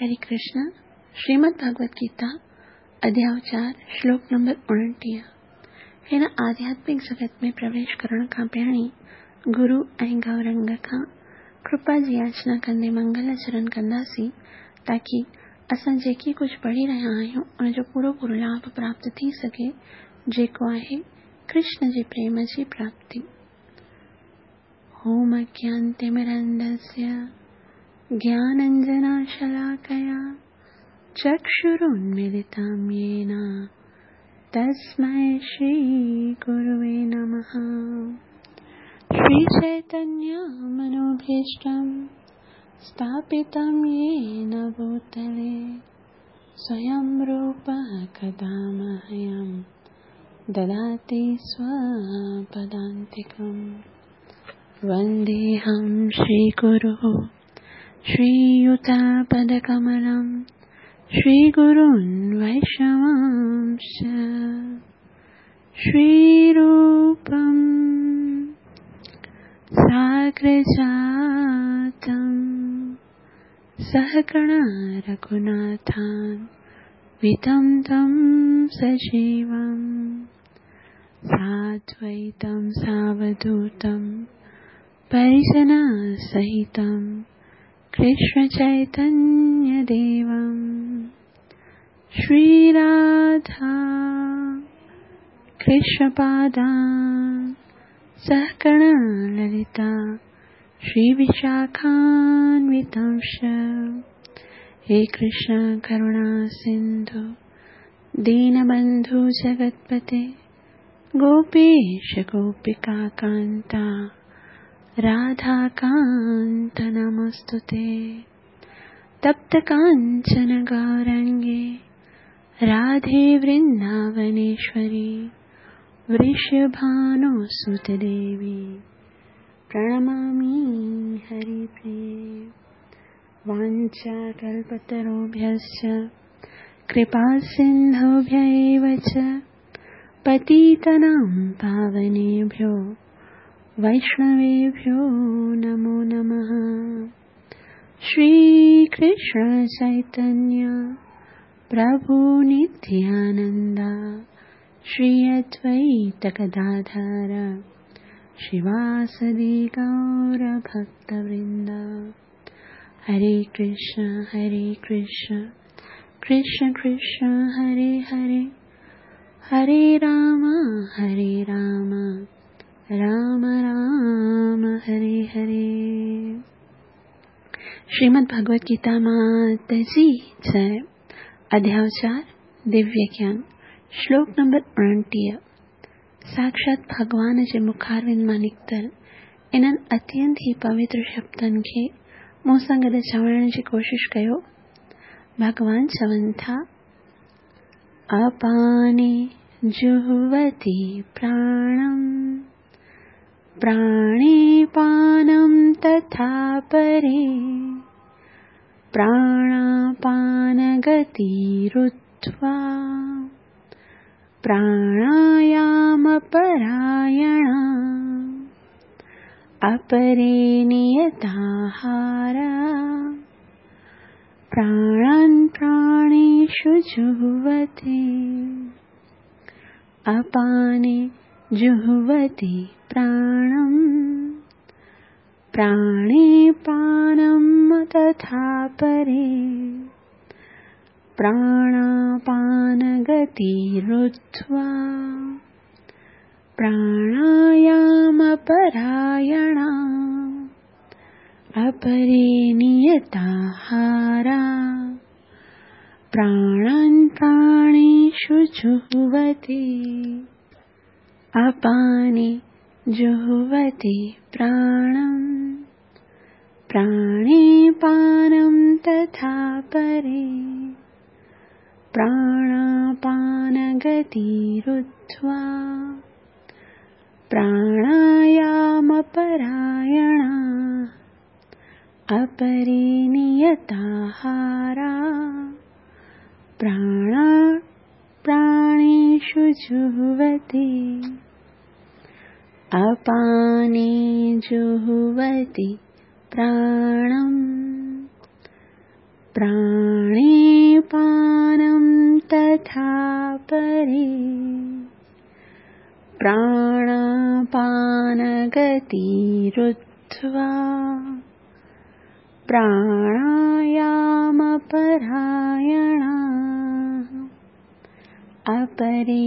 हरे कृष्ण। श्रीमद् भागवत गीता अध्याय 4 श्लोक नंबर 29। हिन आध्यात्मिक जगत में प्रवेश करण खां पहिरीं गुरु ऐं गौरंग खां कृपा जी याचना कंदे मंगल आचरण कंदासीं ताकि असां जेकी कुछ पढ़ी रहिया आहियूं उन जो पूरो पूरो लाभ प्राप्त थी सके, जेको आहे कृष्ण जी प्रेम जी प्राप्ति। होम ज्ञानतिमिरन्धस्य ज्ञानाञ्जनशलाकया चक्षुरुन्मीलितं येन तस्मै श्रीगुरुवे नमः। श्रीचैतन्यमनोभीष्टं स्थापितं येन भूतले स्वयं रूपः कदा मह्यं ददाति स्वपदान्तिकम्। वन्देऽहं श्रीगुरुः श्रीयुतापदकमलं श्रीगुरून् वैष्णवांश्च। श्रीरूपं साग्रजातं सहगणा रघुनाथान् वितं तं सजीवं साद्वैतं सावधूतं परिजनसहितं कृष्ण चैतन्य देवं श्रीराधा कृष्ण पादान् सहगण ललिता श्री विशाखान्वितांश्च। हे कृष्ण करुणा सिंधु दीनबंधु जगत्पते गोपेश गोपिका कांता राधा कांत नमस्तुते। तप्त कांचन गौरंगे राधे वृंदावनेश्वरी वृषभानुसुते देवी प्रणमामि हरिप्रिये। वाञ्छाकल्पतरुभ्यश्च कृपा सिन्धुभ्यैव च पतितनां पावनेभ्यो वैष्णवेभ्यो नमो नमः। श्री कृष्ण चैतन्य प्रभु नित्यानंद श्री अद्वैत गदाधर शिवासदि गौर भक्तवृंद। हरे कृष्ण कृष्ण कृष्ण हरे हरे, हरे राम राम राम हरे हरे। श्रीमद् भगवत गीता माता जी जय। अध्याय 4 दिव्य ज्ञान श्लोक नंबर 29। साक्षात भगवान जे मुखारविंद मां निकतल इन्हनि अत्यंत ही पवित्र शब्दनि खे मूं सां गॾु चवण जी कोशिश कयो। भगवान चवनि था, अपाने जुह्वति प्राणम् प्राणे पानं तथा परे प्राणापानगतिरुत्वा प्राणायामपरायणा अपरे नियताहारा प्राणान् प्राणेषु जुह्वति। अपाने जुह्वति प्राणम् प्राणे पानं तथा परे प्राणापानगतिरुत्वा प्राणायामपरायणा अपरे नियताहारा प्राणान् प्राणेषु जुह्वति। अपाने जुह्वति प्राणम् प्राणे पानं तथा परे प्राणापानगतिरुत्वा प्राणायामपरायणा अपरे नियताहारा प्राणेषु जुह्वति। अपाने जुह्वति प्राणम् प्राणे पानं तथा परे प्राणापानगतिरुद्ध्वा प्राणायामपरायणाः अपरे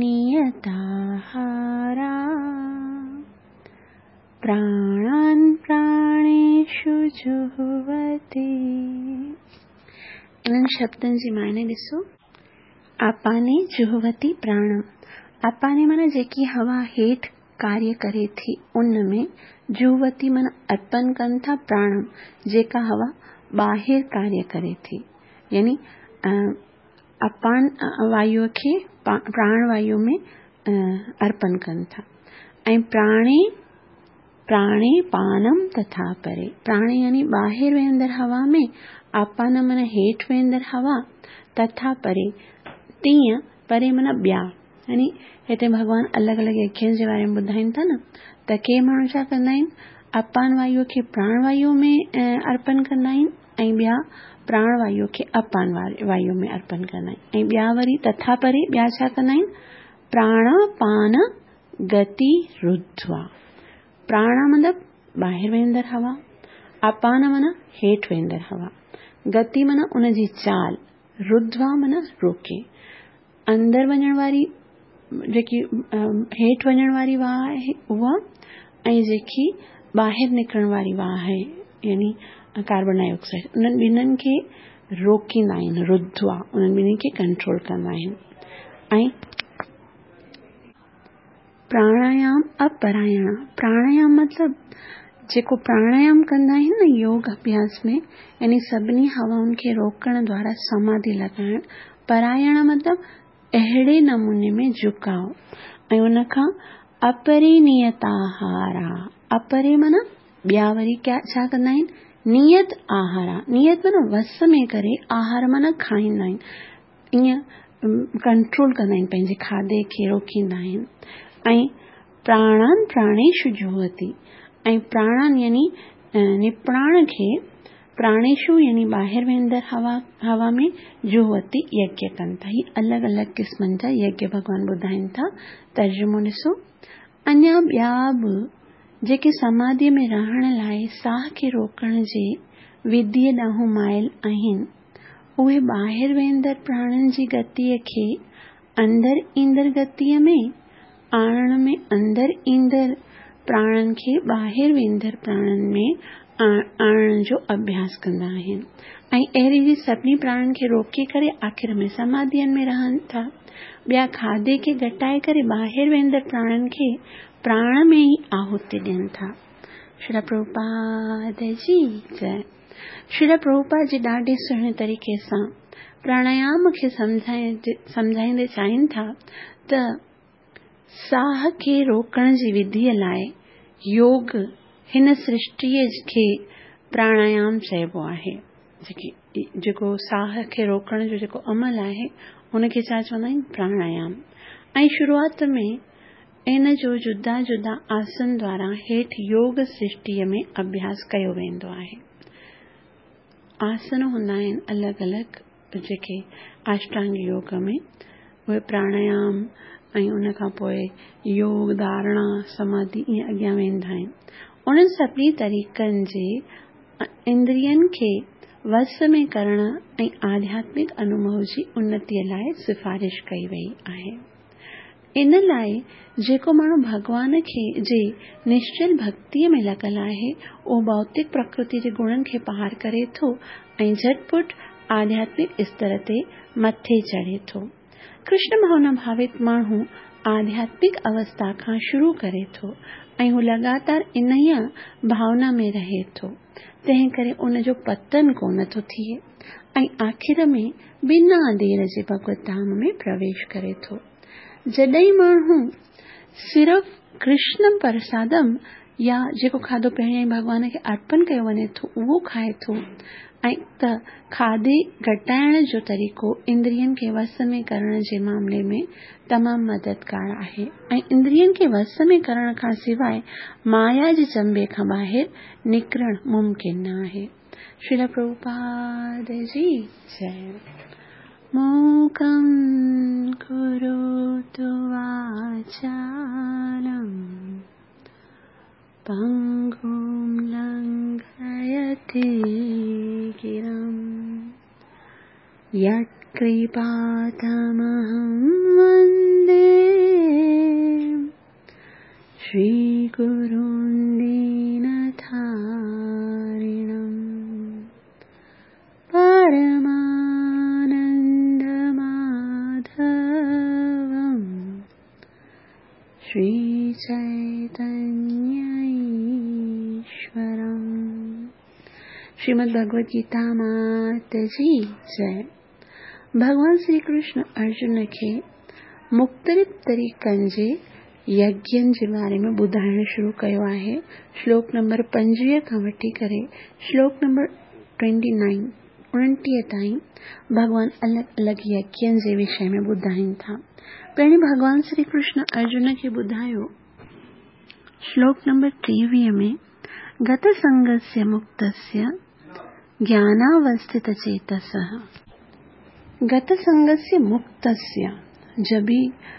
नियताहारा प्राणान् प्राणेषु जुह्वति। इन्हनि शब्दनि जी माने ॾिसो। आपाने जुह्वति प्राणम। आपाने माना जेकी हवा हेठि कार्य करे थी उनमें, जुह्वति माना अर्पण कनि था प्राणम जेका हवा ॿाहिरि कार्य करे थी, यानी अपान वायु खे प्राण वायु में अर्पण कनि था। ऐं प्राणे पानम तथा परे, प्राणे यानी ॿाहिरि वेंदड़ हवा में, आपान माना हेठि वेंदड़ हवा, तथा परे तीअं, परे माना ॿिया, यानी हिते भगवान अलॻि अलॻि यज्ञनि जे बारे में ॿुधाइनि था न, त के माण्हू छा कंदा आहिनि, अपान वायु खे प्राण वायु में अर्पण कंदा आहिनि ऐं ॿिया प्राण वायु खे अपान वायु में अर्पण कंदा आहिनि। ऐं ॿिया वरी तथा परे ॿिया छा कंदा आहिनि, प्राणापान गति रुद्ध्वा। प्राण मतलब ॿाहिरि वेंदड़ हवा, अपान माना हेठि वेंदड़ हवा, गति माना उनजी चाल, रुद्ध्वा माना रोके। अंदर वञण वारी जेकी हेठि वञण वारी वाह आहे उहा, ऐं जेकी ॿाहिरि निकिरण वारी वाह आहे यानी कार्बन डाइऑक्साइड, उन्हनि ॿिन्हिनि खे रोकींदा आहिनि, रुद्ध्वा, उन्हनि ॿिन्हिनि खे कंट्रोल कंदा आहिनि। ऐं प्राणायाम अपरायण, प्राणायाम मतलब जेको प्राणायाम कंदा आहिनि न योग अभ्यास में, यानी सभिनी हवाउनि खे रोकण द्वारा समाधि लॻाइण। परायण मतलब अहिड़े नमूने में झुकाव। ऐं उनखां अपरिनियताहारा, अपरे माना ॿिया वरी छा कंदा आहिनि, नियत आहारा, नियत माना वस में करे, आहार माना खाईंदा आहिनि, ईअं कंट्रोल कंदा आहिनि, पंहिंजे खाधे खे रोकींदा आहिनि। ऐं प्राणान प्राणेषु जुह्वति, ऐं प्राणान यानी निप्राण खे प्राणेषु यानी ॿाहिरि वेंदड़ हवा में जुह्वति यज्ञ कनि था। ही अलॻि अलॻि क़िस्मनि जा यज्ञ भगवान ॿुधाइनि था। तर्जुमो ॾिसो। अञा ॿिया बि जेके समाधीअ में रहण लाइ साह खे रोकण जे विधीअ ॾांहुं माइल आहिनि, उहे ॿाहिरि वेंदड़ प्राणनि जी गतिअ खे अंदरि ईंदड़ गतिअ में आणण में, अंदरि ईंदड़ प्राणनि खे ॿाहिरि वेंदड़ प्राणनि में आणण जो अभ्यास कंदा आहिनि। ऐं अहिड़ी रीति सभिनी प्राणनि खे रोके करे आख़िर में समाधियुनि में रहनि था। ॿिया खाधे खे घटाए करे ॿाहिरि वेंदड़ प्राणनि खे प्राण में ई आहुति ॾियनि था। श्रील प्रभुपाद जी जय। श्रील प्रभुपाद जी ॾाढे सुहिणे तरीक़े सां प्राणायाम खे सम्झाईंदे चाहिनि था त साह खे रोकण जी विधीअ लाइ योग, हिन सृष्टिअ खे प्राणायाम चइबो आहे। जेको साह खे रोकण जो जेको अमल आहे उनखे छा चवंदा आहिनि, प्राणायाम। ऐं शुरूआत में इन जो जुदा जुदा आसन द्वारा हेठि योग सृष्टिअ में अभ्यास कयो वेंदो आहे। आसन हूंदा आहिनि अलॻि अलॻि जेके अष्टांग योग में, उहे प्राणायाम ऐं उनखां पोइ योग, धारणा, समाधि ईअं अॻियां वेंदा आहिनि। उन्हनि सभिनी तरीक़नि जे इंद्रियनि खे वस में करण ऐं आध्यात्मिक अनुभव जी उन्नतीअ लाइ सिफारिश कई वई आहे। इन लाइ जेको माण्हू भगवान खे जे निश्चल भक्तिअ में लॻल आहे, उहो भौतिक प्रकृति जे गुणनि खे पार करे थो ऐं झटपट आध्यात्मिक स्तर ते मथे चढ़े थो। कृष्ण भावना भावित माण्हू आध्यात्मिक अवस्था खां शुरू करे थो ऐं हू लगातार इन ई भावना में रहे थो। तंहिं करे उन जो पतन कोन थो थिए ऐं आख़िर में बिना देर जे भगवत धाम में प्रवेश करे थो। जॾहिं माण्हू सिर्फ़ कृष्ण प्रसादम या जेको खाधो पहिरियों भगवान खे अर्पण कयो वञे थो उहो खाए थो, ऐं त खाधे घटाइण जो तरीक़ो इंद्रियनि खे वस में करण जे मामले में तमामु मददगार आहे। ऐं इंद्रियनि खे वस में करण खां सवाइ माया जे चंबे खां ॿाहिरि निकिरणु मुमकिन न आहे। श्रील प्रभुपाद जी जय। मूकं करोतु वाचालं पङ्गुं लङ्घयते गिरं यत्कृपातमहं वन्दे श्रीगुरुं दीनतारिणम् परमानन्दमाधवं श्रीचैतन्यईश्वरम्। श्रीमद् भगवद गीता माता जी जय। भगवान श्री कृष्ण अर्जुन खे मुख़्तलिफ़ तरीक़नि जे यज्ञनि जे बारे में ॿुधाइण शुरू कयो आहे। श्लोक नंबर 25 खां वठी करे श्लोक नंबर 29 ताईं भगवान अलग अलग यज्ञनि जे विषय में ॿुधाइनि था। पहिरीं भगवान श्री कृष्ण अर्जुन खे ॿुधायो श्लोक नंबर 23 में गत संगस्य मुक्तस्य ज्ञानावस्थित चेतसः। गत संगस्य मुक्तस्य, जब भी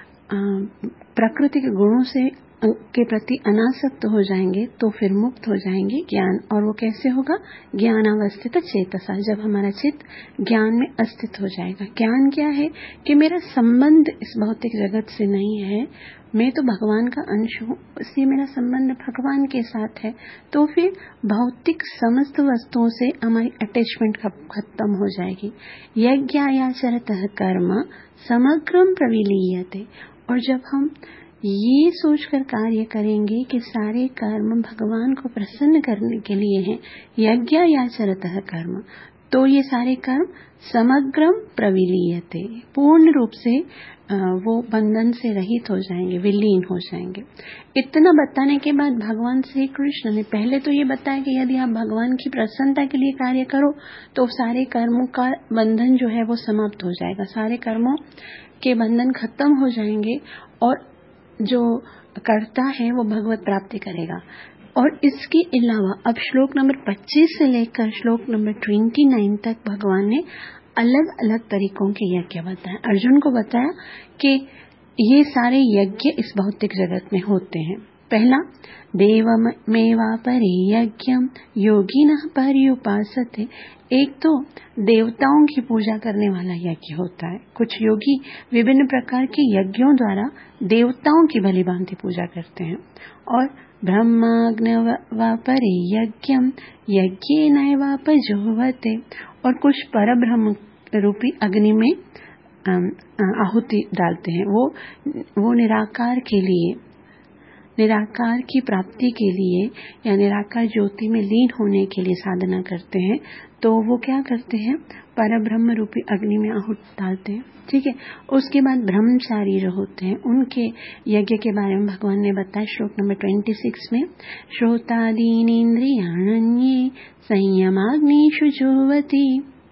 प्रकृति के गुणों से के प्रति अनासक्त हो जाएंगे तो फिर मुक्त हो जाएंगे ज्ञान। और वो कैसे होगा? ज्ञानावस्थित चेतसा, जब हमारा चित्त ज्ञान में अस्थित हो जाएगा। ज्ञान क्या है? कि मेरा संबंध इस भौतिक जगत से नहीं है, मैं तो भगवान का अंश हूँ, इसलिए मेरा संबंध भगवान के साथ है। तो फिर भौतिक समस्त वस्तुओं से हमारी अटैचमेंट खत्म हो जाएगी। यज्ञायाचरतः कर्म समग्रम प्रविलीयते। और जब हम ये सोचकर कार्य करेंगे कि सारे कर्म भगवान को प्रसन्न करने के लिए हैं, यज्ञायाचरतः कर्म, तो ये सारे कर्म समग्रम प्रविलीयते, पूर्ण रूप से वो बंधन से रहित हो जाएंगे, विलीन हो जाएंगे। इतना बताने के बाद भगवान श्री कृष्ण ने पहले तो ये बताया कि यदि आप भगवान की प्रसन्नता के लिए कार्य करो तो सारे कर्मों का बंधन जो है वो समाप्त हो जाएगा, सारे कर्मों के बंधन खत्म हो जाएंगे और जो करता है वो भगवत प्राप्ति करेगा। और इसके अलावा अब श्लोक नंबर 25 से लेकर श्लोक नंबर 29 तक भगवान ने अलग अलग तरीकों के यज्ञ बताए। अर्जुन को बताया कि ये सारे यज्ञ इस भौतिक जगत में होते हैं। पहला, देवमेवापरे यज्ञम योगिनः पर्युपासते। एक तो देवताओं की पूजा करने वाला यज्ञ होता है। कुछ योगी विभिन्न प्रकार के यज्ञों द्वारा देवताओं की भली भांति पूजा करते हैं। और ब्रह्माग्नवापरे यज्ञम यज्ञेनैवापजुह्वते। और कुछ परब्रह्म रूपी अग्नि में आहुति डालते हैं। वो निराकार के लिए, निराकार की प्राप्ति के लिए या निराकार ज्योति में लीन होने के लिए साधना करते हैं। तो वो क्या करते हैं? परब्रह्म रूपी अग्नि में आहुति डालते हैं। ठीक है। उसके बाद ब्रह्मचारी जो होते हैं उनके यज्ञ के बारे में भगवान ने बताया श्लोक नंबर 26 में, श्रोतादीनीन्द्रियाण्ये संयमाग्निषु जुह्वति।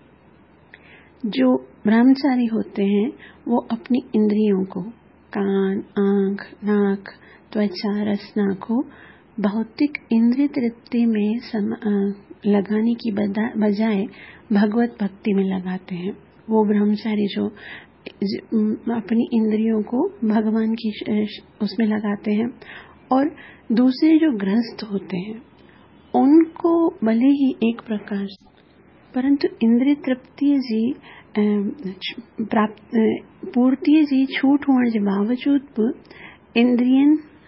जो ब्रह्मचारी होते हैं वो अपनी इंद्रियों को, कान, आंख, नाक, त्वचा, रसना को भौतिक इंद्रिय तृप्ति में लगाने की बजाय भगवत भक्ति में लगाते हैं। वो ब्रह्मचारी जो अपनी इंद्रियों को भगवान की उसमें लगाते हैं। और दूसरे जो गृहस्थ होते हैं उनको भले ही एक प्रकार परंतु इंद्रिय तृप्ति जी पूर्ति जी छूट हुअण जे बावजूद बि इंद्रियन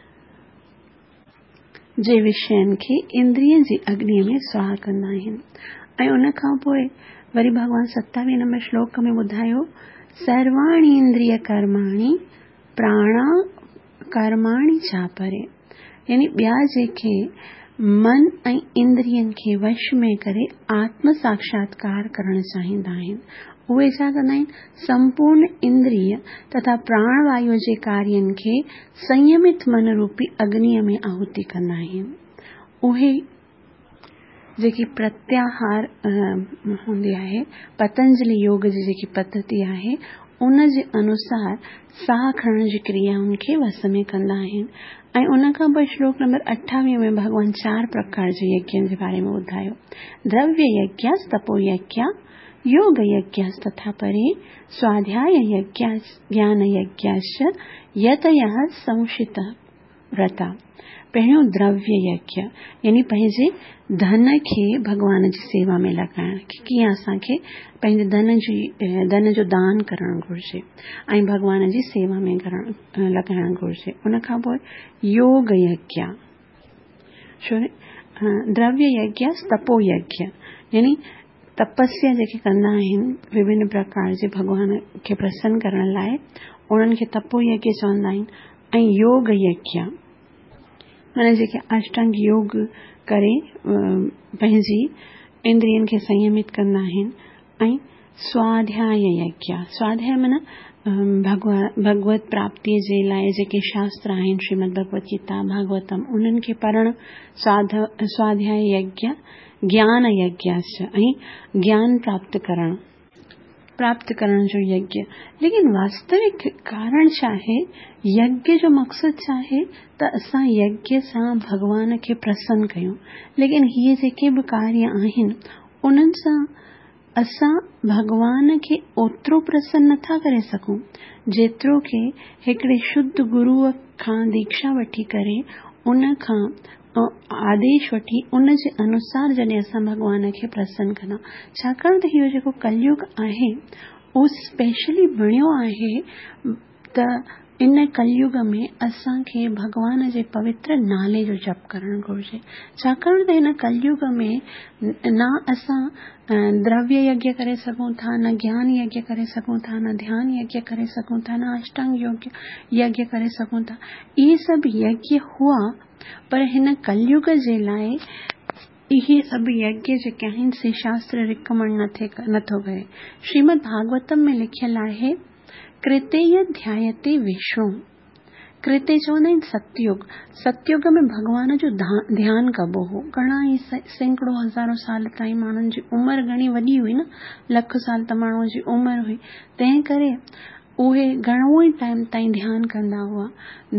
जे विषयन खे इंद्रियन जी अग्नि में स्वाह कंदा आहिनि। ऐं उन खां पोइ वरी भगवान 27 नंबर श्लोक में ॿुधायो, सर्वाणि इंद्रिय कर्माणि प्राणा कर्माणि चापरे। यानी ॿिया जेके मन ऐं इंद्रियन खे वश में करे आत्म साक्षात्कार करण चाहींदा आहिनि उहे छा कंदा आहिनि? संपूर्ण इंद्रिय तथा प्राणवायु जे कार्यन खे संयमित मन रूपी अग्निय में आहुति कंदा आहिनि। उहे जेकी प्रत्याहार हूंदी आहे, पतंजलि योग जी जेकी पद्धति आहे उन जे अनुसार साह खणण जी क्रियाउनि खे वस में कंदा आहिनि। ऐं उन खां पोइ श्लोक नंबर 28 में भगवान 4 प्रकार जे यज्ञनि जे बारे में ॿुधायो। द्रव्य यज्ञ, तपो यज्ञ, योग यज्ञ तथा परे, स्वाध्याय यज्ञ, ज्ञान यज्ञ, यतयः संशित व्रता। पहिरियों द्रव्य यज्ञ यानी पंहिंजे धन खे भगवान जी सेवा में लॻाइण, कीअं असांखे पंहिंजे धन जो दान करणु घुर्जे ऐं भगवान जी सेवा में लॻाइणु घुर्जे। उन खां पोइ योग यज्ञ, द्रव्य यज्ञ, तपो यज्ञ यानी तपस्या जेके कंदा आहिनि विभिन्न प्रकार जे भगवान खे प्रसन्न करण लाइ, उन्हनि खे तपो यज्ञ चवंदा आहिनि। ऐं योग यज्ञ माना जेके अष्टांग योग करे पंहिंजी इंद्रियनि खे संयमित कंदा आहिनि। ऐं स्वाध्याय यज्ञ, स्वाध्याय माना भगवत प्राप्ति जे लाइ जेके शास्त्र आहिनि, श्रीमद भगवत गीता, भागवतम, उन्हनि खे पढ़णु स्वाध्याय यज्ञ। ज्ञान यज्ञ ऐं ज्ञान प्राप्त करण जो यज्ञ। लेकिन वास्तविक कारण छा आहे, यज्ञ जो मक़सद छा आहे त असां यज्ञ सां भगवान खे प्रसन्न कयूं। लेकिन इहे जेके बि कार्य आहिनि उन्हनि सां असां भगवान खे ओतिरो प्रसन्न नथा करे सघूं जेतिरो के हिकिड़े शुद्ध गुरुअ खां दीक्षा वठी करे उन खां आदेश वठी उन जे अनुसार जॾहिं असां भगवान खे प्रसन्न कंदा। छाकाणि त इहो जेको कलयुग आहे उहो स्पेशली बणियो आहे त इन कलयुग में असांखे भगवान जे पवित्र नाले जो जप करणु घुर्जे। छाकाणि त हिन कलयुग में न असां द्रव्य यज्ञ करे सघूं था, न ज्ञान यज्ञ करे सघूं था, न ध्यान यज्ञ करे सघूं था, न अष्टांग यज्ञ करे सघूं था। इहे सभु यज्ञ हुआ, पर हिन कलयुग जे लाइ इहे सभु यज्ञ जेके आहिनि से शास्त्र रिकमेंड नथो करे। श्रीमद भागवतम में लिखियल आहे, कृतेय ध्यायते विष्णु। कृते चवंदा आहिनि सतयुग। सतयुग में भगवान जो ध्यान कबो हो। घणा ई सैकड़ो हज़ारों साल ताईं माण्हुनि जी उमिरि घणी वॾी हुई न, लख साल त माण्हुनि जी उमिरि हुई। तंहिं करे उहे घणो ई टाइम ताईं ध्यान कंदा हुआ।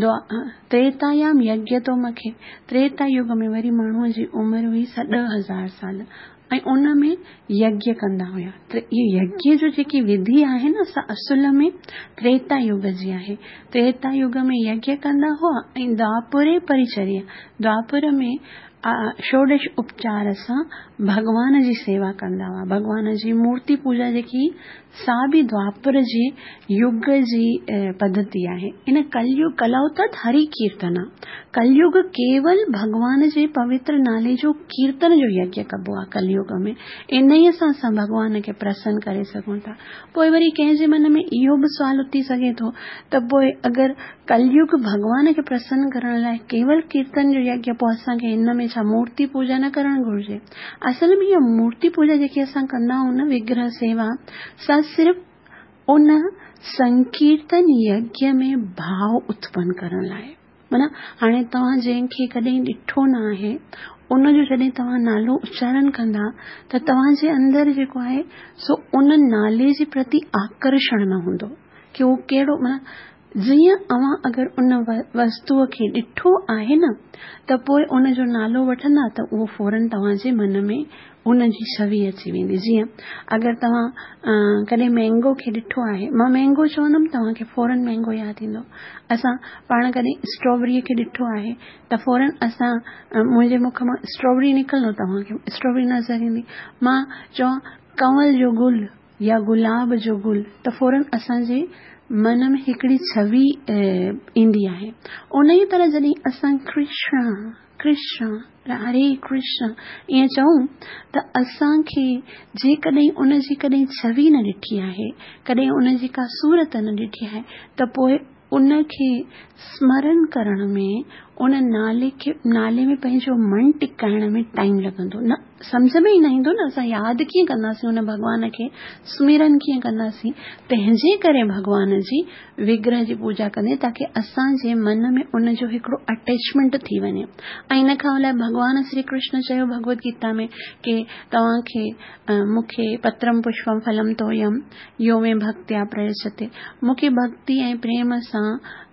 त्रेतायाम यज्ञ तो मखे, त्रेता युग में वरी माण्हूअ जी उमिरि हुई 10,000 साल ऐं उन में यज्ञ कंदा हुया। इहे यज्ञ जो जेकी विधि आहे न सा असुल में त्रेता युग जी आहे। त्रेता युग में यज्ञ कंदा हुआ ऐं द्वापरे परिचर्या, द्वापर में षोडश उपचार सां भगवान जी सेवा कंदा हुआ। भगवान जी मूर्ति पूजा जेकी सा बि द्वापर जे युग जी पद्धति आहे। इन कलयुग कलौतत हरि कीर्तन, कलयुग केवल भगवान जे पवित्र नाले जो कीर्तन जो यज्ञ कबो आहे कलयुग में। इन ई सां असां भगवान खे प्रसन्न करे सघूं था। पोइ वरी कंहिंजे मन में इहो बि सवाल उथी सघे थो त पोइ अगरि कलयुग भगवान खे प्रसन्न करण लाइ केवल कीर्तन जो यज्ञ, पोइ असांखे इन में छा मूर्ति पूजा न करणु घुर्जे? असल में इहा मूर्ति पूजा जेकी असां कंदा आहियूं न, विग्रह सेवा, सा सिर्फ़ उन संकीर्तन यज्ञ में भाव उत्पन्न करण लाइ। माना हाणे तव्हां जंहिंखे कॾहिं ॾिठो न आहे उनजो जॾहिं तव्हां नालो उच्चारण कंदा त तव्हांजे अंदरि जेको आहे सो उन नाले जे प्रति आकर्षण न हूंदो कि उहो कहिड़ो, माना जीअं अवां अगरि उन वस्तुअ खे ॾिठो आहे न त पोइ उन जो नालो वठंदा त उहो फौरन तव्हांजे मन में उन जी छवि अची वेंदी। जीअं अगरि तव्हां कॾहिं मैंगो खे ॾिठो आहे, मां मैंगो चवंदमि तव्हांखे फौरन मैंगो यादि ईंदो। असां पाण कॾहिं स्ट्रॉबेरीअ खे ॾिठो आहे त फौरन मुंहिंजे मुख मां स्ट्रॉबेरी निकिरंदो, तव्हांखे स्ट्रॉबेरी नज़र ईंदी। मां चवां कंवल जो गुल या गुलाब जो गुल त फौरन असांजे मन में हिकिड़ी छवि ईंदी आहे। उन ई तरह जॾहिं असां कृष्ण कृष्ण हरे कृष्ण ईअं चऊं त असांखे जेकॾहिं उन जी कॾहिं छवि न ॾिठी आहे, कॾहिं उन जी का सूरत न ॾिठी आहे त पोइ उन खे स्मरण करण में, उन नाले में पंहिंजो मन टिकाइण में टाइम लॻंदो न, सम्झ में ई न ईंदो न असां यादि कीअं कंदासीं उन भगवान खे, स्मरण कीअं कंदासीं। तंहिंजे करे भगवान जी विग्रह जी पूजा कंदे ताकि असांजे मन में उन जो हिकिड़ो अटैचमेंट थी वञे। ऐं इन खां अलाए भगवान श्री कृष्ण चयो भगवत गीता में कि तव्हांखे मूंखे पत्रम पुष्पम फलम तोयम यो में भक्त्या प्रयच्छते, मूंखे भक्ति ऐं प्रेम सां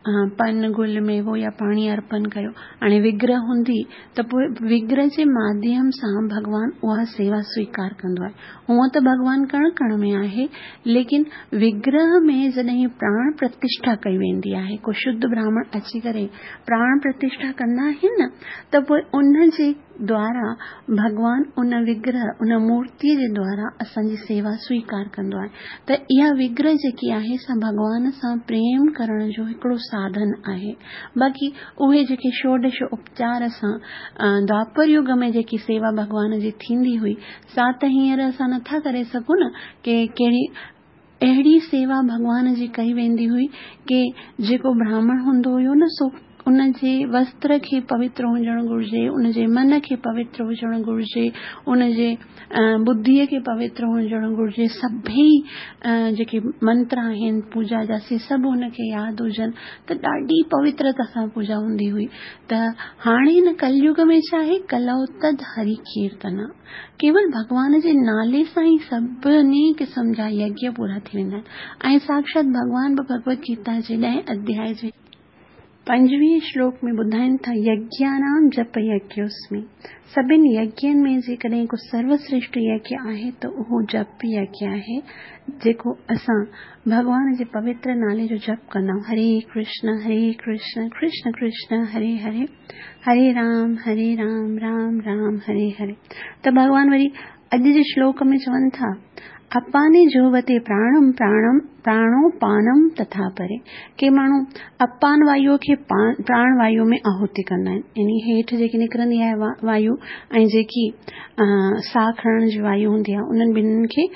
पन गुल मेवो या पाणी अर्पण कयो। हाणे विग्रह हूंदी त पोइ विग्रह जे माध्यम सां भगवान उहा सेवा स्वीकार कंदो आहे। हूअं त भगवान कण कण में आहे, लेकिन विग्रह में जॾहिं प्राण प्रतिष्ठा कई वेंदी आहे, को शुद्ध ब्राह्मण अची करे प्राण प्रतिष्ठा कंदा आहिनि न, त पोइ उन जे द्वारा भगवान उन विग्रह उन मूर्तिअ जे द्वारा असांजी सेवा स्वीकार कंदो आहे। त इहा विग्रह जेकी आहे सा भगवान सां प्रेम करण जो हिकिड़ो साधन आहे। बाक़ी उहे जेके षोडश उपचार सां द्वापर युग में जेकी सेवा भगवान जी थींदी हुई, सा त हींअर असां नथा करे सघूं न। के कहिड़ी अहिड़ी सेवा भगवान जी कई वेंदी हुई कि जेको ब्राह्मण हूंदो हुयो न, सो उन जे वस्त्र खे पवित्र हुजणु घुरिजे, उन जे मन खे पवित्र हुजणु घुरिजे, उन जे बुद्धीअ खे पवित्र हुजणु घुरिजे। सभई जेके मंत्र आहिनि पूजा जा, से सभु उनखे यादि हुजनि, त ॾाढी पवित्रता सां पूजा हूंदी हुई। त हाणे हिन कलयुग में छा आहे, कलौ तद हरि कीर्तन, केवल भगवान जे नाले सां ई सभिनी क़िस्म जा यज्ञ पूरा थी वेंदा आहिनि। ऐं साक्षात भगवान बि भगवत गीता जे 10 अध्याय जे 5वें श्लोक में ॿुधाइनि था, यज्ञानाम जप यज्ञोस्मि। सभिनी यज्ञनि में जेकॾहिं को सर्वश्रेष्ठ यज्ञ आहे त उहो जप यज्ञ आहे, जेको असां भगवान जे पवित्र नाले जो जप कंदा आहियूं। हरे कृष्ण कृष्ण कृष्ण हरे हरे, हरे राम राम राम हरे हरे। त भगवान वरी अॼु जे श्लोक में चवनि था, अपाने जोवते प्राणम प्राणम प्राणो पानम तथा परे। के माण्हू अपान वायु खे प्राण वायु में आहुति कंदा आहिनि, यानी हेठि जेकी निकिरंदी आहे वायु ऐं जेकी साह खणण जी वायु हूंदी आहे, उन्हनि ॿिन्हिनि खे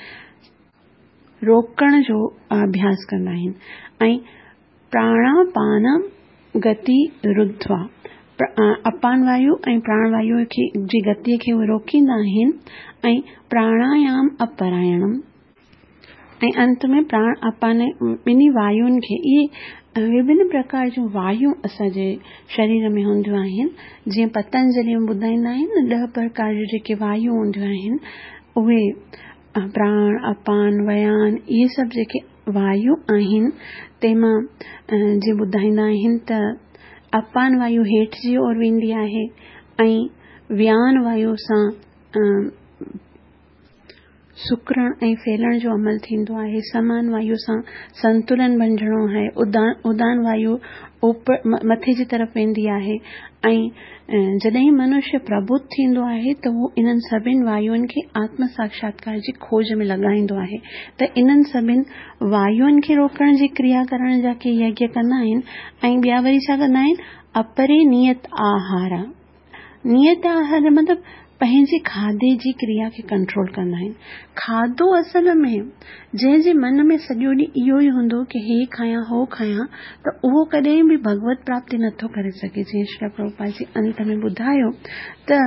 रोकण जो अभ्यास कंदा आहिनि। ऐं प्राणापानम गति रुद्ध्वा, अपान वायु ऐं प्राण वायु जी गतिअ खे उहे रोकींदा आहिनि। ऐं प्राणायाम अपरायणम, ऐं अंत में प्राण अपान ॿिन्ही वायुनि खे, इहे विभिन्न प्रकार जूं वायु असांजे शरीर में हूंदियूं आहिनि। जीअं पतंजलि में ॿुधाईंदा आहिनि न, 10 प्रकार जूं जेके वायु हूंदियूं आहिनि, उहे प्राण अपान वयान, इहे सभु जेके वायु आहिनि, तंहिंमां जीअं ॿुधाईंदा आहिनि त अपान वायु हेठि जी ओर वेंदी आहे, ऐं व्यान वायु सां सुकरण ऐं फैलण जो अमल थींदो आहे। समान वायु सां संतुलन बणिजणो आहे। उदान वायु मथे जी तरफ़ वेंदी आहे। ऐं जॾहिं मनुष्य प्रबुद्ध थींदो आहे त उहो इन्हनि सभिनि वायुनि खे आत्म साक्षात्कार जी खोज में लॻाईंदो आहे। त इन्हनि सभिनि वायुनि खे रोकण जी क्रिया करण जा के यज्ञ कंदा आहिनि। ऐं ॿिया वरी छा कंदा आहिनि, अपरे नियत आहार। नियत आहार मतिलब पंहिंजे खाधे जी क्रिया खे कंट्रोल कंदा आहिनि। खाधो असल में जंहिंजे मन में सॼो ॾींहुं इहो ई हूंदो कि हे खायां हो खायां, त उहो कॾहिं बि भगवत प्राप्ति नथो करे सघे। जीअं श्री प्रभुपाद जी अंत में ॿुधायो त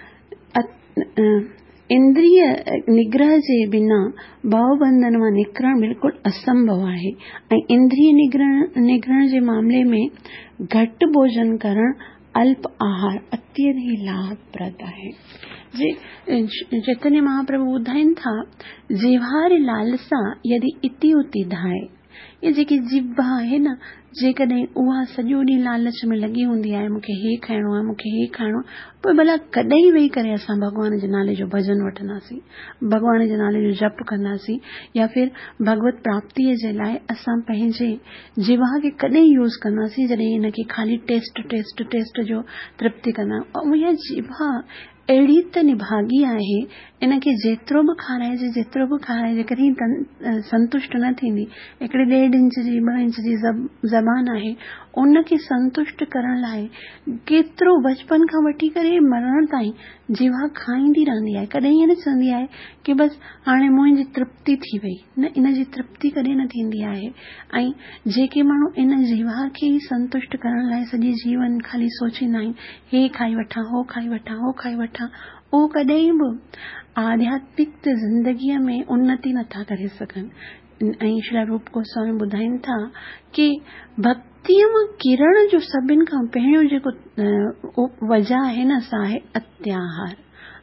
इंद्रिय निग्रह जे बिना भवबंधन मां निकिरण बिल्कुलु असंभव आहे। ऐं इंद्रिय निग्रहण जे मामले में घटि भोजन करण, अल्प आहार अत्यंत ही लाभप्रद आहे। चैतन्य महाप्रभु ॿुधाइनि था, जिव्हार लालसा यदि इति उति धाए। ये जेकी जिभ आहे न, जेकॾहिं उहा सॼो ॾींहुं लालच में लॻी हूंदी आहे, मूंखे हे खाइणो आहे, मूंखे हे खाइणो आहे, पोइ भला कॾहिं वेही करे असां भॻवान जे नाले जो भजन वठंदासीं, भॻवान जे नाले जो जप कंदासीं, या फिर भगवत प्राप्तिअ जे लाइ असां पंहिंजे जिवा खे कॾहिं यूज़ कंदासीं, जॾहिं इनखे खाली टेस्ट जो तृप्ति कंदा। ऐं इहा जिभा अहिड़ी त निभागी आहे, इनखे जेतिरो बि खाराइजे कॾहिं संतुष्ट न थींदी। हिकिड़े 1.5 इंच जी 2 इंच जी ज़बान आहे, उनखे संतुष्ट करण लाइ केतिरो बचपन खां वठी करे मरण ताईं जिवा खाईंदी रहंदी आहे। कॾहिं ईअं न चवंदी आहे कि बसि हाणे मुंहिंजी तृप्ति थी वई, न, इन जी तृप्ति कॾहिं न थींदी आहे। ऐं जेके माण्हू इन जिवा खे ई संतुष्ट करण लाइ सॼी जीवन खाली सोचींदा आहिनि, हे खाई वठां, हो खाई वठां, उहो कॾहिं बि आध्यात्मिक ज़िंदगीअ में उन्नति नथा करे सघनि। ऐं श्री रूप गोस्वामी ॿुधाइनि था कि भक्तिअ मां किरण जो सभिनि खां पहिरियों जेको वजह आहे न, सा आहे अत्याहार।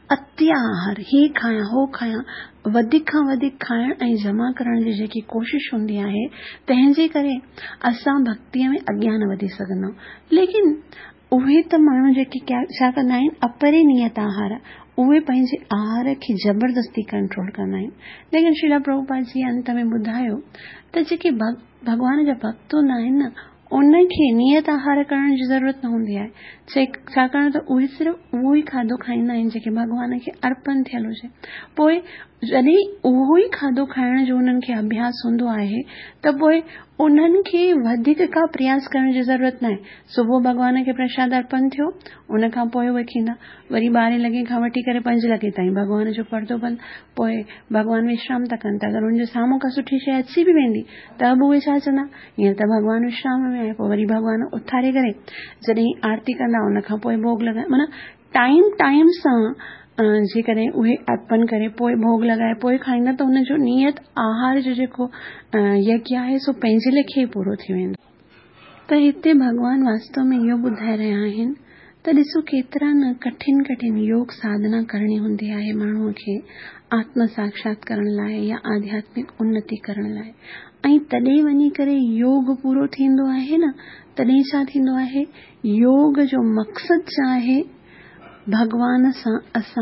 अति आहार, ही खायां हो खायां, वधीक खां वधीक खाइण ऐं जमा करण जी जेकी कोशिश हूंदी आहे, तंहिंजे करे असां भक्तीअ में अॻियां न वधी सघंदा आहियूं। लेकिन उहे त माण्हू जेके छा कंदा आहिनि, अपरिनियत आहार, उहे पंहिंजे आहार खे जबरदस्ती कंट्रोल कंदा आहिनि। लेकिन श्रील प्रभुपाद जी अंत में ॿुधायो त जेके भगवान जा भक्त हूंदा आहिनि न, उनखे नियत आहार करण जी ज़रूरत न हूंदी आहे, छाकाणि त उहे सिर्फ़ उहो ई खाधो खाईंदा आहिनि जेके भगवान खे अर्पण थियल हुजे। पोइ जॾहिं उहो ई खाधो खाइण जो उन्हनि खे अभ्यास हूंदो आहे त पोइ उन्हनि खे वधीक का प्रयास करण जी ज़रूरत न आहे। सुबुह भगवान खे प्रसाद अर्पण थियो, उन खां पोइ उहे खींदा, वरी 12 लॻे खां वठी करे 5 लॻे ताईं भगवान जो पर्दो बंदि, पोइ भगवान विश्राम था कनि था। अगरि उनजे साम्हूं का सुठी शइ अची बि वेंदी त बि उहे छा चवंदा, हींअर त भगवान विश्राम में आहे। पोइ वरी भगवान उथारे करे जॾहिं आरती कंदा, उन खां पोइ भोग लॻाए, माना टाइम सां जेकॾहिं उहे अर्पण करे पोइ भोग लॻाए पोइ खाईंदा त उनजो नियत आहार जो जेको यज्ञ आहे सो पंहिंजे लेखे ई पूरो थी वेंदो। त हिते भगवान वास्तव में इहो ॿुधाए रहिया आहिनि त ॾिसो केतिरा न कठिन योग साधना करणी हूंदी आहे माण्हूअ खे आत्म साक्षात्करण लाइ या आध्यात्मिक उन्नति करण लाइ, ऐं तॾहिं वञी करे योग पूरो थींदो आहे न। तॾहिं छा थींदो आहे, योग जो मक़सद छा आहे, भगवान सां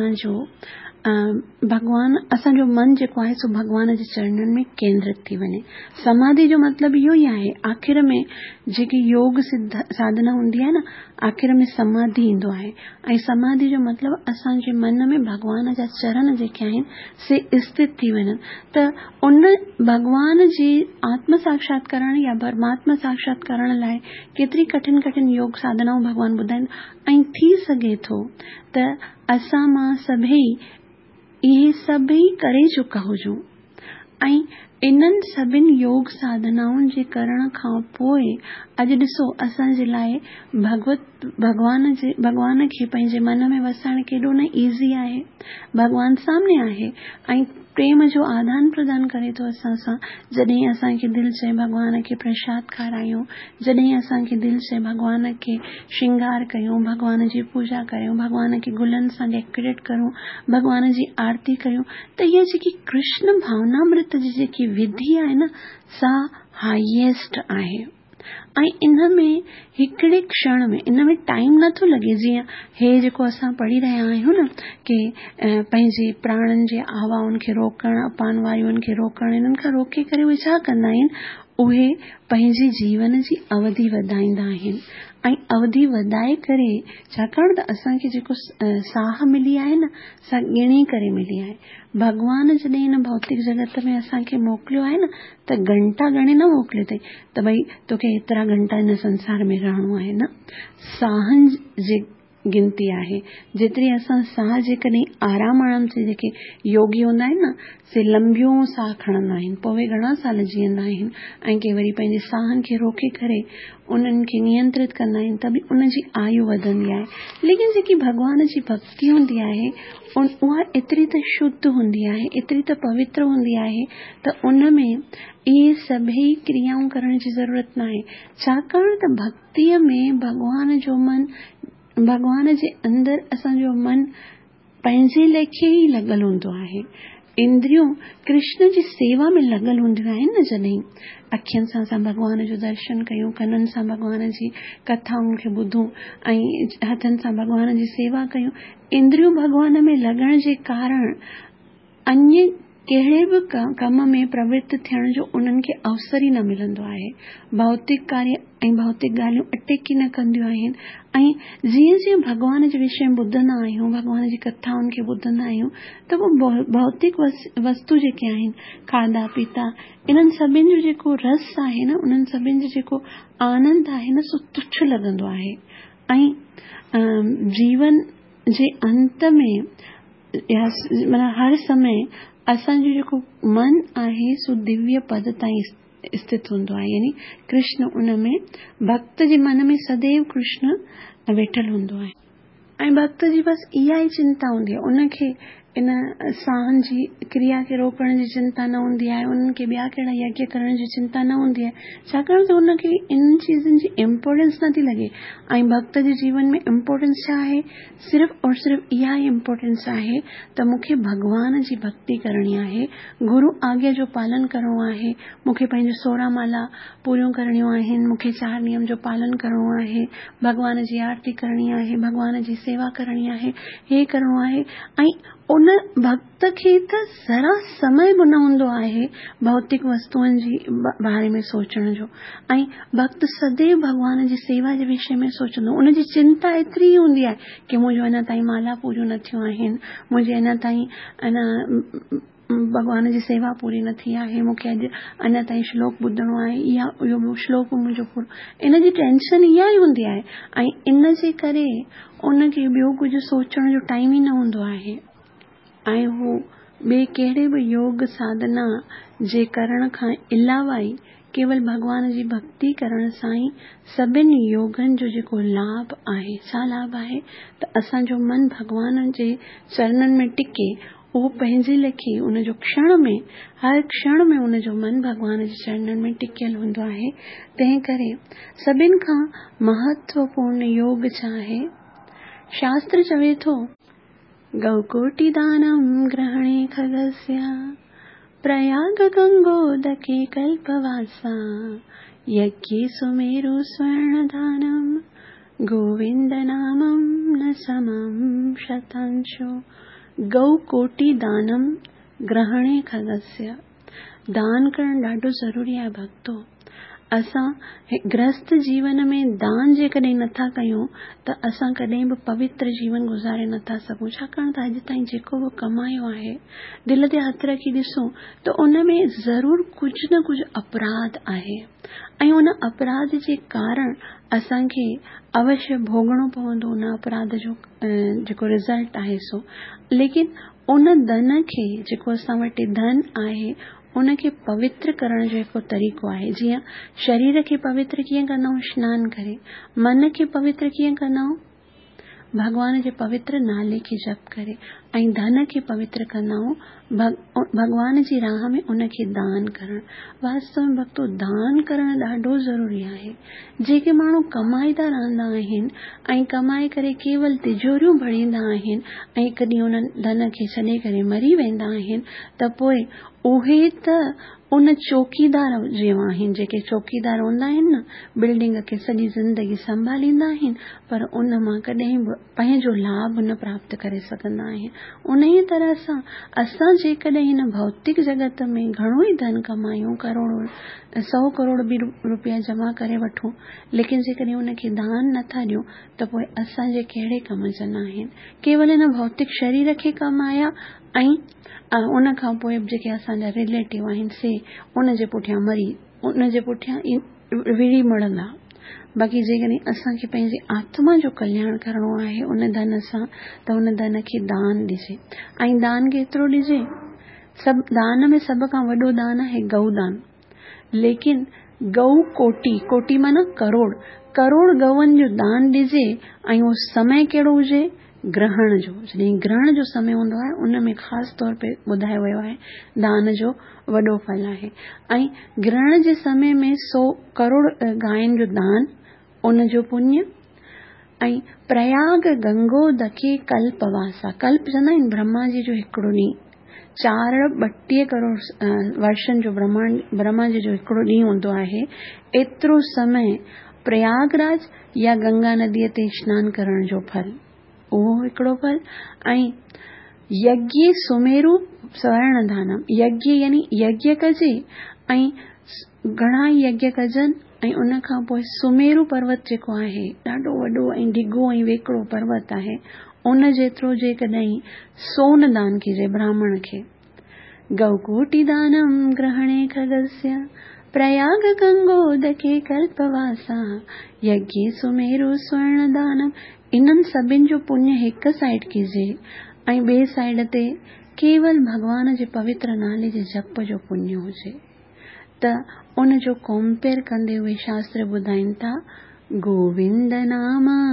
असांजो मन जेको आहे सो भगवान जे चरणनि में केंद्रित थी वञे। समाधि जो मतिलबु इहो ई आहे, आख़िर में जेकी योग साधना हूंदी आहे न, आख़िर में समाधि ईंदो आहे, ऐं समाधि जो मतिलबु असांजे मन में भगवान जा चरण जेके आहिनि से स्थित थी वञनि। त उन भगवान जी आत्म साक्षात्करण या परमात्मा साक्षात्करण लाइ केतिरी कठिन योग साधनाऊं भगवान ॿुधाइनि। ऐं थी सघे थो त असां मां इहे सभई करे चुका हुजूं, ऐं इन्हनि सभिनि योग साधनाउनि जे करण खां पोइ अॼु ॾिसो असांजे लाइ भगवान खे पंहिंजे मन में वसाइण केॾो न ईज़ी आहे। भगवान सामने आहे ऐं प्रेम जो आदान प्रदान करे थो असां सां। जॾहिं असांखे दिलि चए भगवान खे प्रसाद खारायूं, जॾहिं असांखे दिलि चए भगवान खे श्रृंगार कयूं, भगवान जी पूजा कयूं, भगवान खे गुलनि सां डेकोरेट करूं, भगवान जी आरती कयूं, त इहा जेकी कृष्ण भावनामृत जी जेकी विधि आहे न, सा हाईएस्ट आहे। ऐं इन में हिकिड़े क्षण में, इन में टाइम नथो लॻे। जीअं हे जेको असां पढ़ी रहिया आहियूं न कि पंहिंजे प्राणनि जे आवाउनि खे रोकण, अपान वायुनि खे रोकण, इन्हनि खां रोके करे उहे छा कंदा आहिनि, उहे पंहिंजे जीवन जी अवधि वधाईंदा आहिनि। ऐं अवधि वधाए करे, छाकाणि त असांखे जेको साह मिली आहे न, सा गिणी करे मिली आहे। भगवान जॾहिं हिन भौतिक जगत में असांखे मोकिलियो आहे न, त घंटा गणे न मोकिलियो अथई त भई तोखे एतिरा घंटा हिन संसार में रहणो आहे, न, साहनि जी गिनती आहे। जेतिरी असां साह जेकॾहिं आराम से जेके योगी हूंदा आहिनि न, से लंबियूं साह खणंदा आहिनि, पोइ उहे घणा साल जीअंदा आहिनि, ऐं के वरी पंहिंजे साहनि खे रोके करे उन्हनि खे नियंत्रित कंदा आहिनि, त बि उनजी आयु वधंदी आहे। लेकिन जेकी भगवान जी भक्ति हूंदी आहे उहा एतिरी त शुद्ध हूंदी आहे, एतिरी त पवित्र हूंदी आहे त उन में इहे सभई क्रियाऊं करण जी ज़रूरत न आहे। छाकाणि त भक्तिअ में भगवान जे अंदरि असांजो मन पंहिंजे लेखे ई लॻल हूंदो आहे। इंद्रियूं कृष्ण जी सेवा में लॻल हूंदियूं आहिनि न। जॾहिं अखियुनि सां असां भगवान जो दर्शन कयूं, कननि सां भगवान जी कथाउनि खे ॿुधूं, ऐं हथनि सां भगवान जी सेवा कयूं, इंद्रियूं भगवान में लॻण जे कारण अन्य कहिड़े बि कम में प्रवृत्त थियण जो उन्हनि खे अवसर ई न मिलंदो आहे। भौतिक कार्य ऐं भौतिक ॻाल्हियूं अटेकी न कंदियूं आहिनि। ऐं जीअं भगवान जे विषय में ॿुधंदा आहियूं, भगवान जी कथाउनि खे ॿुधंदा आहियूं, त उहो भौतिक वस्तु जेके आहिनि, खाधा पीता, इन्हनि सभिनि जो जेको रस आहे न, उन्हनि सभिनि जो जेको आनंद आहे न, सो तुच्छ लॻंदो आहे। ऐं जीवन जे अंत में माना हर समय असांजो जेको मन आहे सो दिव्य पद ताईं स्थित हूंदो आहे। यानी कृष्ण उन में, भक्त जे मन में सदैव कृष्ण वेठल हूंदो आहे। ऐं भक्त जी बस इहा ई चिंता हूंदी आहे, उनखे इन साहन जी क्रिया खे रोकण जी चिंता न हूंदी आहे, उन्हनि खे ॿिया कहिड़ा यज्ञ करण जी चिंता न हूंदी आहे, छाकाणि त उनखे इन चीज़नि जी इम्पोर्टेंस नथी लॻे। ऐं भक्त जे जीवन में इम्पोर्टेंस छा आहे? सिर्फ़ और सिर्फ़ इहा ई इम्पोर्टेंस आहे त मूंखे भॻवान जी भक्ति करणी आहे, गुरु आज्ञा जो पालन करणो आहे, मूंखे पंहिंजो 16 माला पूरियूं करणियूं आहिनि, मूंखे 4 नियम जो पालन करणो आहे, भॻवान जी आरती करणी आहे, भॻवान जी सेवा करणी आहे, हे करणो आहे। ऐं उन भक्त खे त ज़रा समय बि न हूंदो आहे भौतिक वस्तुअनि जी बारे में सोचण जो, ऐं भक्त सदैव भॻवान जी सेवा जे विषय में सोचंदो। उनजी चिंता एतिरी ई हूंदी आहे कि मुंहिंजो अञा ताईं माला पूरियूं न थियूं आहिनि, मुंहिंजे अञा ताईं भॻवान जी सेवा पूरी न थी आहे, मूंखे अॼु अञा ताईं श्लोक ॿुधणो आहे, इहो श्लोक मुंहिंजो पूरो, इन जी टेंशन इहा ई हूंदी आहे। ऐं इन जे करे उनखे ॿियो कुझु सोचण जो टाइम ई न हूंदो आहे। ऐं हू ॿिए कहिड़े बि योग साधना जे करण खां अलावा ई केवल भॻवान जी भक्ति करण सां ई सभिनी योगनि जो जेको लाभ आहे, छा लाभ आहे त असांजो मन भॻवान जे चरणनि में टिके, उहो पंहिंजे लेखे उनजो क्षण में, हर क्षण में उनजो मन भॻवान जे चरणनि में टिकियल हूंदो आहे। तंहिं करे सभिनि खां महत्वपूर्ण योग छा आहे? शास्त्र चवे थो, गौकोटि दानं ग्रहणे खगस्य प्रयाग गंगोदके कल्पवासा यज्ञे सुमेरु स्वर्ण दानं गोविंद नामं न समं शतांशो। गौकोटि दानं ग्रहणे खगस्य, दान करण ॾाढो ज़रूरी आहे भक्तो। असां गृहस्थ जीवन में दान जेकॾहिं नथा कयूं त असां कॾहिं बि पवित्र जीवन गुज़ारे नथा सघूं, छाकाणि त अॼु ताईं जेको बि कमायो आहे, दिल ते हथ रखी ॾिसूं त उन में ज़रूरु कुझु न कुझु अपराध आहे, ऐं उन अपराध जे कारण असांखे अवश्य भोगणो पवंदो उन अपराध जो जेको रिज़ल्ट आहे सो। लेकिन उन धन खे, जेको असां वटि धन आहे, उनखे पवित्र करण जो हिकु तरीक़ो आहे। जीअं शरीर खे पवित्र कीअं कंदा आहियूं? स्नान करे। मन खे पवित्र कीअं कंदा आहियूं? भॻवान जे पवित्र नाले खे जप करे। ऐं धन खे पवित्र कंदा आहियूं भॻवान जी राह में उनखे दान करण। वास्तव में भक्तो, दान करण ॾाढो ज़रूरी आहे। जेके माण्हू कमाईंदा रहंदा आहिनि ऐं कमाए करे केवल तिजोरियूं भरींदा आहिनि ऐं हिकु ॾींहुं उन धन खे छॾे करे मरी वेंदा आहिनि, त पोइ उहे त उन चौकीदार जहिड़ा आहिनि, जेके चौकीदार हूंदा आहिनि न, बिल्डिंग खे सॼी ज़िंदगी संभालींदा आहिनि, पर उन मां कॾहिं बि पंहिंजो लाभ न प्राप्त करे सघंदा आहिनि। उन ई तरह सां असां जेकॾहिं हिन भौतिक जगत में घणो ई धन कमायूं, करोड़ 100 करोड़ बि रुपया जमा करे वठूं, लेकिन जेकॾहिं उनखे दान नथा ॾियूं त पोइ असांजे कहिड़े कम जा न आहिनि। केवल हिन भौतिक शरीर खे कमाया ऐं उन खां पोइ जेके असांजा रिलेटिव आहिनि से उन जे पुठियां मरी, उन जे पुठियां विड़ी मरंदा। बाक़ी जेकॾहिं असांखे पंहिंजे आत्मा जो कल्याण करणो आहे उन धन सां, त उन धन खे दान ॾिजे। ऐं दान केतिरो ॾिजे? दान में सभ खां वॾो दान आहे गौदान। लेकिन गौ कोटि, कोटि माना करोड़, करोड़ गौनि जो दान ॾिजे। ऐं उहो समय कहिड़ो हुजे? ग्रहण जो। जॾहिं ग्रहण जो समय हूंदो आहे, उन में ख़ासि तौर पे ॿुधायो वियो आहे दान जो वॾो फल आहे। ऐं ग्रहण जे समय में 100 करोड़ गायनि जो दान, उन जो पुण्य। ऐं प्रयाग गंगोदके कल्पवासा, कल्प चवंदा आहिनि ब्रह्मा जी जो हिकिड़ो ॾींहुं, 432 करोड़ वर्षनि जो ब्रह्मा जी जो हिकिड़ो ॾींहुं हूंदो आहे। एतिरो समय प्रयागराज या गंगा नदीअ ते स्नान करण जो फल, उहो हिकिड़ो फल। ऐं यज्ञ सुमेरु स्वर्ण दानम, यज्ञ यानी यज्ञ कजे ऐं घणा यज्ञ कजनि, ऐं उन खां पोइ सुमेरु पर्वत जेको आहे, ॾाढो वॾो ऐं डिघो ऐं वेकड़ो पर्वत आहे, उन जेतिरो जेकॾहिं सोन दान कजे ब्राह्मण खे। गौकोटि दानम ग्रहणे खगस्य प्रयाग गंगोदके कल्पवासा यज्ञे सुमेरु स्वर्ण दानम। इन्हनि सभिनि जो पुण्य हिकु साइड कजे ऐं ॿिए साइड ते केवल भॻवान जे पवित्र नाले जे जप जो पुण्य हुजे, त उन जो कंपेयर कंदे हुए शास्त्र ॿुधाइनि था, गोविंद नाम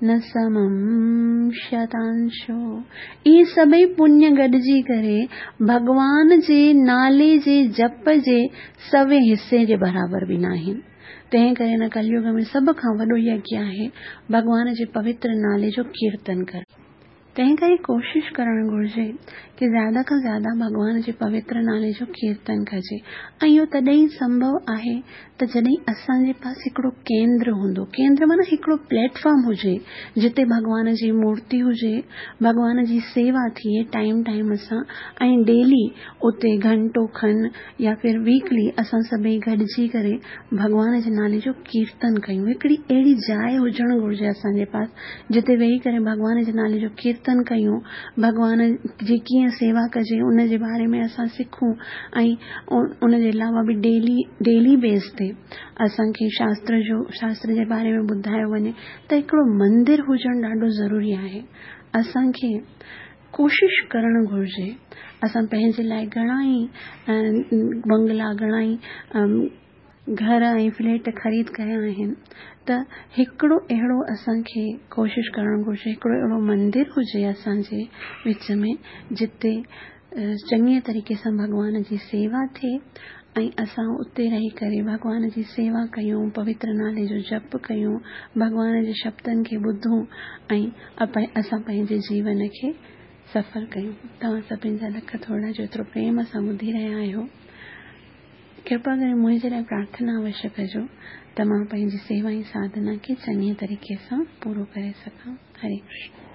न समम शतांशो। ये सभई पुण्य गॾिजी करे भगवान जे नाले जे जप जे सवे हिस्से जे बराबर बि न आहिनि। तंहिं करे हिन कलयुग में सभ खां वॾो यज्ञ आहे भगवान जे पवित्र नाले जो कीर्तन कर। तंहिं करे कोशिश करणु घुर्जे कि ज़्यादा खां ज़्यादा भगवान जे पवित्र नाले जो कीर्तन कजे। ऐं इहो तॾहिं संभव आहे त जॾहिं असांजे पास हिकिड़ो केंद्र हूंदो। केंद्र माना हिकिड़ो प्लेटफॉर्म हुजे जिते भगवान जी मूर्ति हुजे, भगवान जी सेवा थिए टाइम टाइम सां, ऐं डेली उते घंटो खन या फिर वीकली असां सभई गॾिजी करे भगवान जे नाले जो कीर्तन कयूं। हिकिड़ी अहिड़ी जाइ हुजणु घुर्जे असांजे पास जिते वेही करे भगवान जे नाले जो कीर्तन कयूं, भगवान जी कीअं सेवा कजे उन जे बारे में असां सिखूं, ऐं उन जे अलावा बि डेली बेस ते असांखे शास्त्र जे बारे में ॿुधायो वञे त हिकिड़ो मंदिर हुजणु ॾाढो ज़रूरी आहे। असांखे कोशिश करणु घुर्जे। असां पंहिंजे लाइ घणाई बंगला, घणाई घर ऐं फ्लैट ख़रीद कया आहिनि, त हिकिड़ो अहिड़ो असांखे कोशिश करणु घुर्जे, हिकिड़ो अहिड़ो मंदिर हुजे असांजे विच में जिते चङीअ तरीक़े सां भगवान जी सेवा थिए ऐं असां उते रही करे भगवान जी सेवा कयूं, पवित्र नाले जो जप कयूं, भगवान जे शब्दनि खे ॿुधूं ऐं असां पंहिंजे जीवन खे सफल कयूं। तव्हां सभिनि जा लख थोड़ा जेतिरो प्रेम सां ॿुधी रहिया आहियो, कृपा करे मुंहिंजे लाइ प्रार्थना अवश्य कजो त मां पंहिंजी सेवा ऐं साधना खे चङीअ तरीक़े सां पूरो करे सघां। हरे कृष्ण।